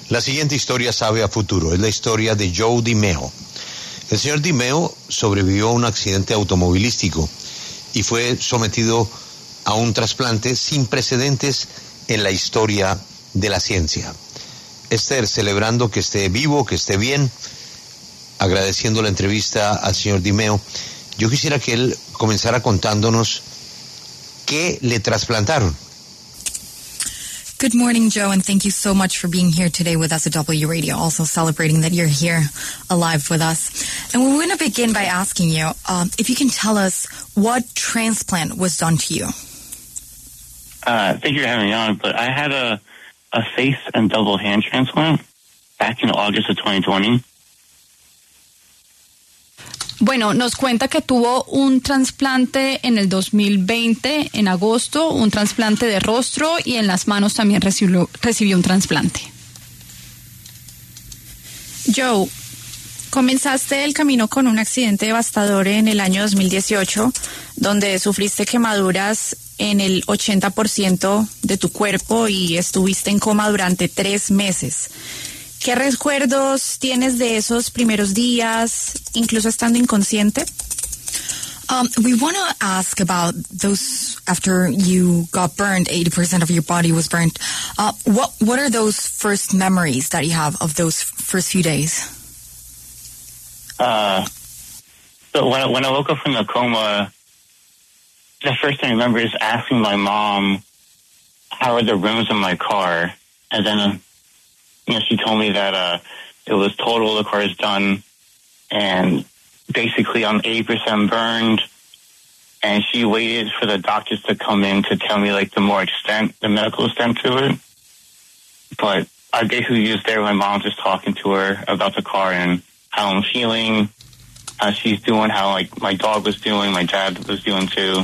La siguiente historia sabe a futuro, es la historia de Joe DiMeo. El señor DiMeo sobrevivió a un accidente automovilístico y fue sometido a un trasplante sin precedentes en la historia de la ciencia. Esther, celebrando que esté vivo, que esté bien, agradeciendo la entrevista al señor DiMeo, yo quisiera que él comenzara contándonos qué le trasplantaron. Good morning, Joe, and thank you so much for being here today with us at W Radio, also celebrating that you're here alive with us. And we're going to begin by asking you if you can tell us what transplant was done to you. Thank you for having me on, but I had a face and double hand transplant back in August of 2020. Bueno, nos cuenta que tuvo un trasplante en el 2020, en agosto, un trasplante de rostro y en las manos también recibió un trasplante. Joe, comenzaste el camino con un accidente devastador en el año 2018, donde sufriste quemaduras en el 80% de tu cuerpo y estuviste en coma durante 3 meses. ¿Qué recuerdos tienes de esos primeros días, incluso estando inconsciente? We want to ask about those after you got burned, 80% of your body was burnt. What are those first memories that you have of those first few days? So when I woke up from the coma, the first thing I remember is asking my mom, how are the rims in my car? And then she told me that it was total, the car is done, and basically I'm 80% burned. And she waited for the doctors to come in to tell me the medical extent to it. But I basically was there, my mom just talking to her about the car and how I'm feeling, how she's doing, how my dog was doing, my dad was doing too.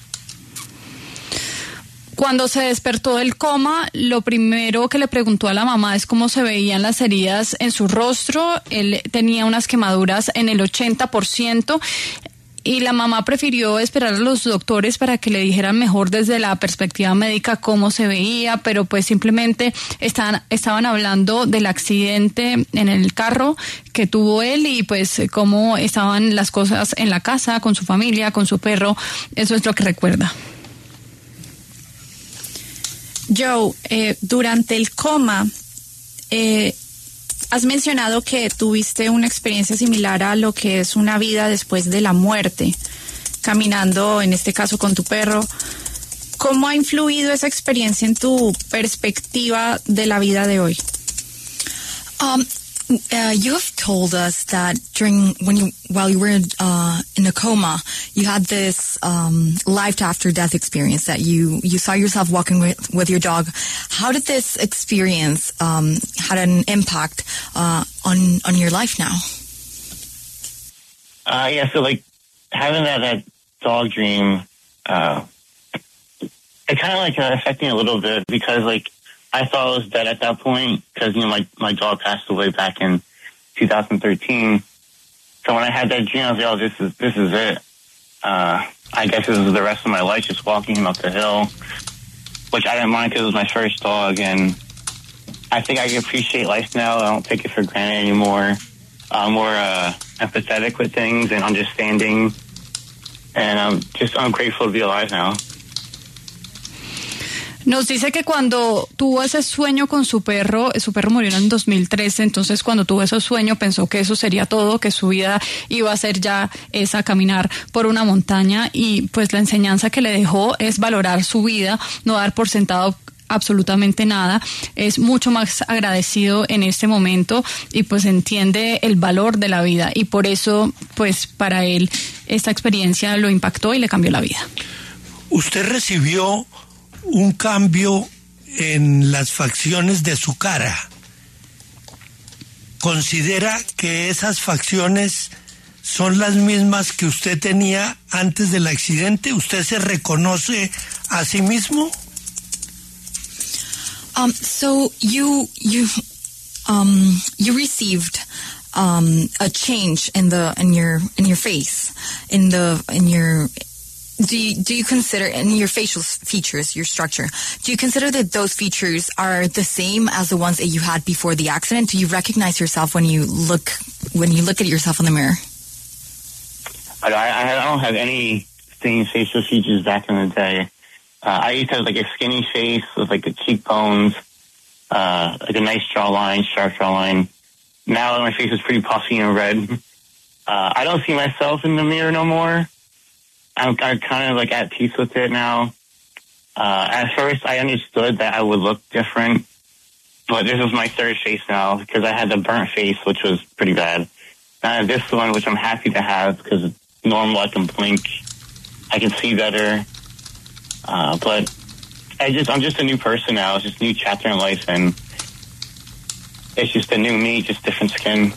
Cuando se despertó del coma, lo primero que le preguntó a la mamá es cómo se veían las heridas en su rostro. Él tenía unas quemaduras en el 80% y la mamá prefirió esperar a los doctores para que le dijeran mejor desde la perspectiva médica cómo se veía, pero pues simplemente estaban hablando del accidente en el carro que tuvo él y pues cómo estaban las cosas en la casa, con su familia, con su perro. Eso es lo que recuerda. Joe, durante el coma, has mencionado que tuviste una experiencia similar a lo que es una vida después de la muerte, caminando, en este caso, con tu perro. ¿Cómo ha influido esa experiencia en tu perspectiva de la vida de hoy? You have told us that while you were in a coma, you had this life after death experience that you saw yourself walking with your dog. How did this experience had an impact on your life now? So having that dog dream, it kind of affected me a little bit because I thought I was dead at that point because, my dog passed away back in 2013. So when I had that dream, I was like, oh, this is it. I guess this is the rest of my life, just walking him up the hill, which I didn't mind because it was my first dog. And I think I can appreciate life now. I don't take it for granted anymore. I'm more empathetic with things and understanding. And I'm grateful to be alive now. Nos dice que cuando tuvo ese sueño con su perro murió en el 2013, entonces cuando tuvo ese sueño pensó que eso sería todo, que su vida iba a ser ya esa, caminar por una montaña, y pues la enseñanza que le dejó es valorar su vida, no dar por sentado absolutamente nada, es mucho más agradecido en este momento y pues entiende el valor de la vida, y por eso pues para él esta experiencia lo impactó y le cambió la vida. ¿Usted recibió un cambio en las facciones de su cara? ¿Considera que esas facciones son las mismas que usted tenía antes del accidente? ¿Usted se reconoce a sí mismo? So you received a change in your face, in do you consider, in your facial features, your structure, do you consider that those features are the same as the ones that you had before the accident? Do you recognize yourself when you look at yourself in the mirror? I don't have any same facial features back in the day. I used to have like a skinny face with like the cheekbones, like a nice jawline, sharp jawline. Now my face is pretty puffy and red. I don't see myself in the mirror no more. I'm kind of like at peace with it now. At first, I understood that I would look different, but this is my third face now because I had the burnt face, which was pretty bad. I have this one, which I'm happy to have because it's normal. I can blink, I can see better. But I'm just a new person now. It's just a new chapter in life, and it's just a new me, just different skin.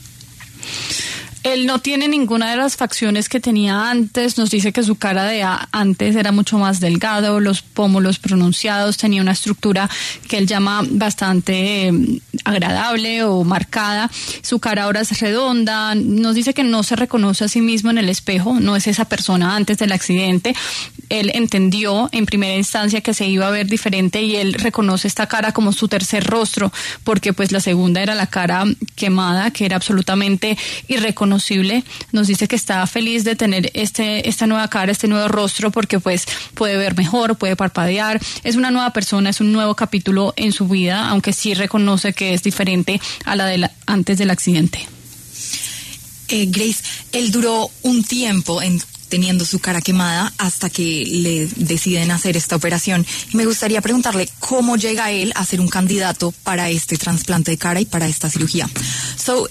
Él no tiene ninguna de las facciones que tenía antes. Nos dice que su cara de antes era mucho más delgado, los pómulos pronunciados, tenía una estructura que él llama bastante agradable o marcada. Su cara ahora es redonda. Nos dice que no se reconoce a sí mismo en el espejo, no es esa persona antes del accidente. Él entendió en primera instancia que se iba a ver diferente y él reconoce esta cara como su tercer rostro, porque pues la segunda era la cara quemada, que era absolutamente irreconocible. Nos dice que está feliz de tener esta nueva cara, este nuevo rostro, porque pues puede ver mejor, puede parpadear, es una nueva persona, es un nuevo capítulo en su vida, aunque sí reconoce que es diferente a la de antes del accidente. Grace, él duró un tiempo teniendo su cara quemada hasta que le deciden hacer esta operación. Y me gustaría preguntarle cómo llega él a ser un candidato para este trasplante de cara y para esta cirugía. So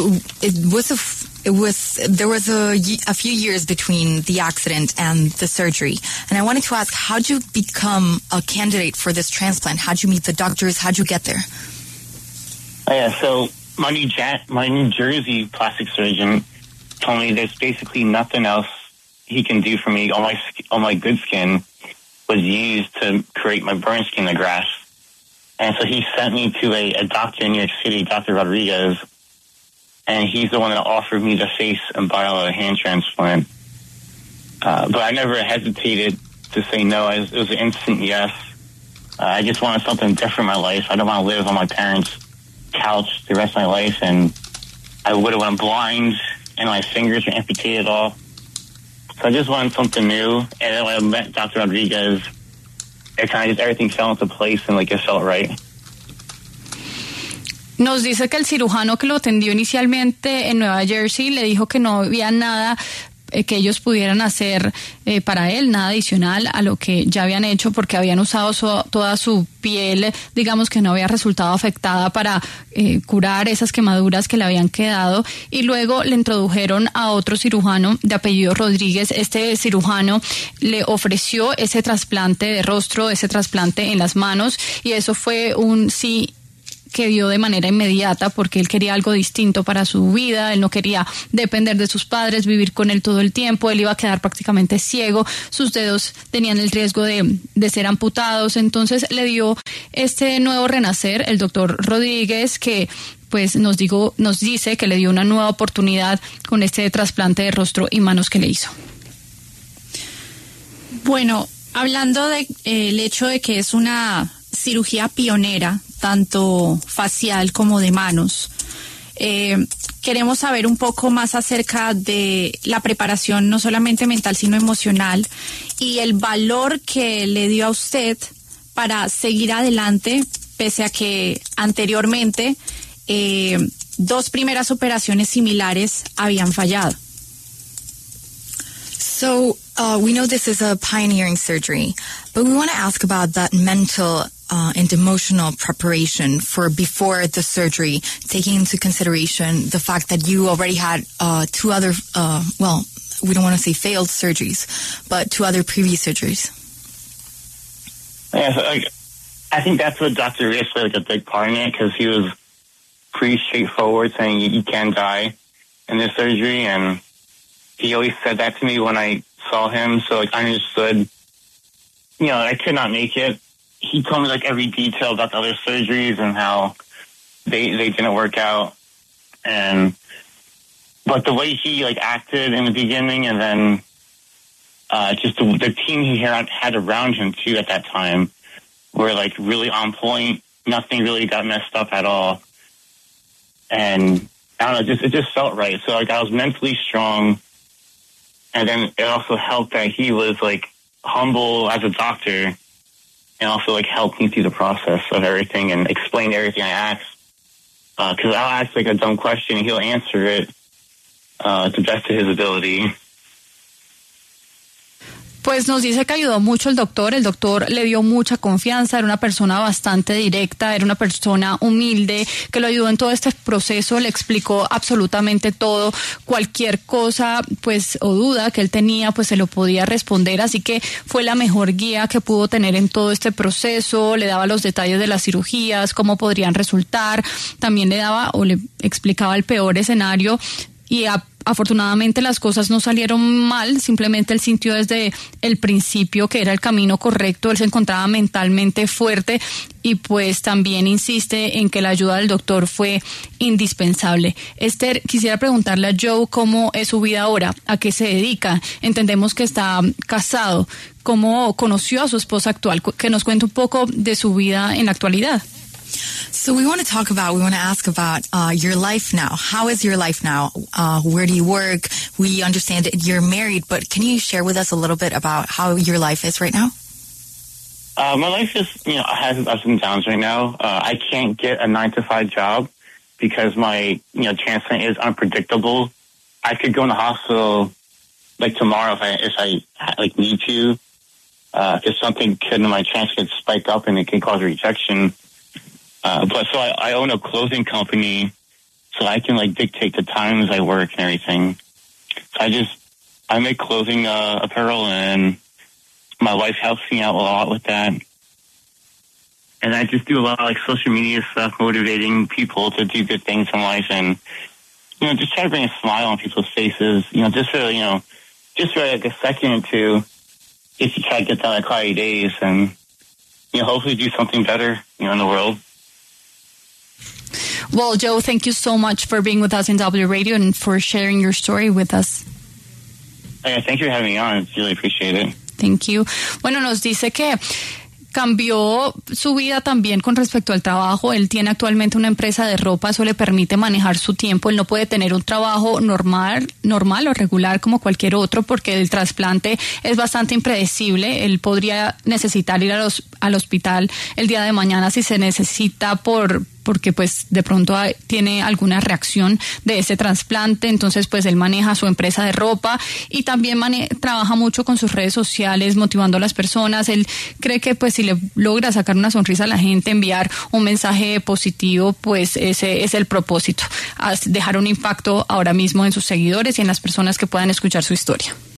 there was a few years between the accident and the surgery. And I wanted to ask, how'd you become a candidate for this transplant? How'd you meet the doctors? How'd you get there? So my New Jersey plastic surgeon told me there's basically nothing else he can do for me. All my good skin was used to create my burn skin, the graft. And so he sent me to a doctor in New York City, Dr. Rodriguez, and he's the one that offered me the face and body hand transplant. But I never hesitated to say no. It was an instant yes. I just wanted something different in my life. I don't want to live on my parents' couch the rest of my life, and I would have went blind and my fingers were amputated off. So I just wanted something new, and then when I met Dr. Rodriguez, it kind of just everything fell into place and like it felt right. Nos dice que el cirujano que lo atendió inicialmente en Nueva Jersey le dijo que no había nada que ellos pudieran hacer para él, nada adicional a lo que ya habían hecho, porque habían usado toda su piel, digamos que no había resultado afectada para curar esas quemaduras que le habían quedado, y luego le introdujeron a otro cirujano de apellido Rodríguez. Este cirujano le ofreció ese trasplante de rostro, ese trasplante en las manos, y eso fue un sí que dio de manera inmediata, porque él quería algo distinto para su vida. Él no quería depender de sus padres, vivir con él todo el tiempo. Él iba a quedar prácticamente ciego, sus dedos tenían el riesgo de ser amputados. Entonces le dio este nuevo renacer el doctor Rodríguez, que pues nos dice que le dio una nueva oportunidad con este trasplante de rostro y manos que le hizo. Bueno, hablando de el hecho de que es una cirugía pionera, tanto facial como de manos, queremos saber un poco más acerca de la preparación, no solamente mental, sino emocional, y el valor que le dio a usted para seguir adelante, pese a que anteriormente 2 primeras operaciones similares habían fallado. So we know this is a pioneering surgery, but we want to ask about that mental and emotional preparation for before the surgery, taking into consideration the fact that you already had 2 other, we don't want to say failed surgeries, but 2 other previous surgeries. Yeah, so, I think that's what Dr. Reyes played a big part in it, because he was pretty straightforward, saying you can die in this surgery, and he always said that to me when I saw him, so I understood, I could not make it. He told me every detail about the other surgeries and how they didn't work out, but the way he acted in the beginning, and then just the team he had around him too at that time were like really on point. Nothing really got messed up at all. And I don't know, it just felt right. So like I was mentally strong. And then it also helped that he was like humble as a doctor and also like helped me through the process of everything and explain everything I asked. Because I'll ask like a dumb question and he'll answer it to the best of his ability. Pues nos dice que ayudó mucho el doctor le dio mucha confianza, era una persona bastante directa, era una persona humilde, que lo ayudó en todo este proceso, le explicó absolutamente todo, cualquier cosa pues o duda que él tenía pues se lo podía responder, así que fue la mejor guía que pudo tener en todo este proceso, le daba los detalles de las cirugías, cómo podrían resultar, también le daba o le explicaba el peor escenario y afortunadamente las cosas no salieron mal, simplemente él sintió desde el principio que era el camino correcto, él se encontraba mentalmente fuerte y pues también insiste en que la ayuda del doctor fue indispensable. Esther, quisiera preguntarle a Joe cómo es su vida ahora, a qué se dedica. Entendemos que está casado. ¿Cómo conoció a su esposa actual? Que nos cuente un poco de su vida en la actualidad. So we want to ask about your life now. How is your life now? Where do you work? We understand that you're married, but can you share with us a little bit about how your life is right now? My life is, has ups and downs right now. I can't get a 9-to-5 job because my, transplant is unpredictable. I could go in the hospital like tomorrow if I like need to. If something could in my transplant spike up and it can cause a rejection. But so I own a clothing company, so I can like dictate the times I work and everything. So I make clothing apparel, and my wife helps me out a lot with that. And I just do a lot of like social media stuff, motivating people to do good things in life, and just try to bring a smile on people's faces. Just for like a second or two, just to try to get down like cloudy days, and hopefully do something better, in the world. Well, Joe, thank you so much for being with us in W Radio and for sharing your story with us. Thank you for having me on. I really appreciate it. Thank you. Bueno, nos dice que cambió su vida también con respecto al trabajo. Él tiene actualmente una empresa de ropa, eso le permite manejar su tiempo. Él no puede tener un trabajo normal o regular como cualquier otro porque el trasplante es bastante impredecible. Él podría necesitar ir al hospital el día de mañana si se necesita porque pues de pronto tiene alguna reacción de ese trasplante, entonces pues él maneja su empresa de ropa y también trabaja mucho con sus redes sociales, motivando a las personas. Él cree que pues si le logra sacar una sonrisa a la gente, enviar un mensaje positivo, pues ese es el propósito, dejar un impacto ahora mismo en sus seguidores y en las personas que puedan escuchar su historia.